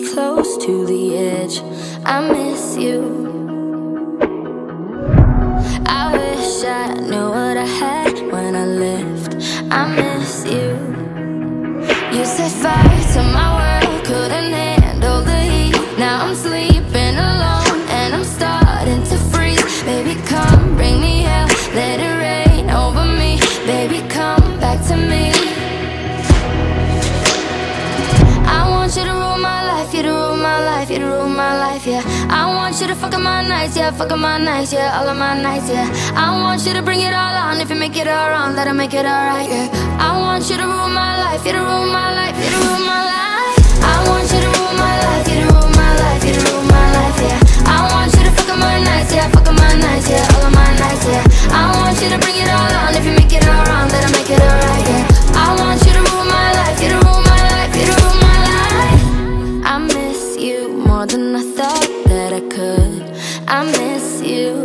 me close to the edge. I miss you. I wish I knew what I had when I left. I miss you. You set fire to my world, couldn't handle the heat. Now I'm sleeping alone and I'm starting to freeze. Baby, come bring me hell, let it rain over me. Baby, come back to me. I want you to rule my life, you to rule my life, you to rule my life, yeah. I want you to fuck up my nights, yeah, fuck up my nights, yeah, all of my nights, yeah. I want you to bring it all on, if you make it all wrong, that'll make it alright, yeah. I want you to rule my life, you to rule my life, you to rule my life. I want you to rule my life, you to rule my life, you to rule my life, yeah. I want you to fuck up my nights, yeah, fuck up my nights, yeah, all of my nights, yeah. I want you to bring it all on, if you make it all wrong, that'll make it alright, yeah. I want you to rule my life, you to rule my life, you to rule my life. I miss you more than I thought that I could. I miss you.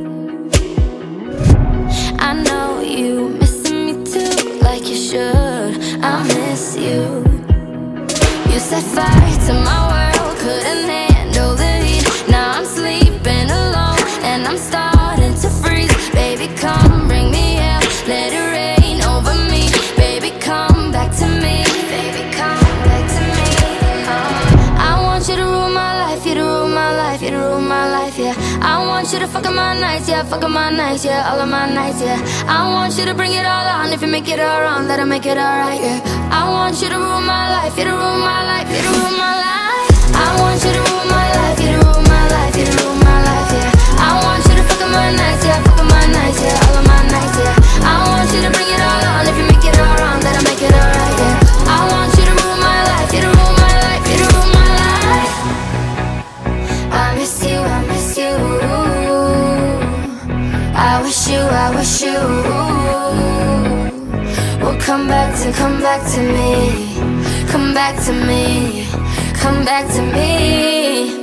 I know you missing me too, like you should. I miss you. You set fire to my world, couldn't handle the heat. Now I'm sleeping alone and I'm starting to freeze. Baby, come bring me hell, let it rain over me. Baby, come back to me. Baby, come back to me. I want you to rule my life, you to rule my life, you to rule my life, yeah. I want you to fuck up my nights, yeah, fuck up my nights, yeah, all of my nights, yeah. I want you to bring it all on, if you make it all wrong, that'll make it alright, yeah. I want you to rule my life, you to rule my life, you to rule my life. I want you to rule my life, you to rule my life, you to rule my life, yeah. I want you to fuck up my nights, yeah, fuck up my nights, yeah, all of my nights, yeah. I want you to bring it all on, if you make it all wrong, that'll make it alright, yeah. I want you to rule my life, you to rule my life, you to rule my life. I miss you, I miss you. I wish you will come back to me, come back to me, come back to me.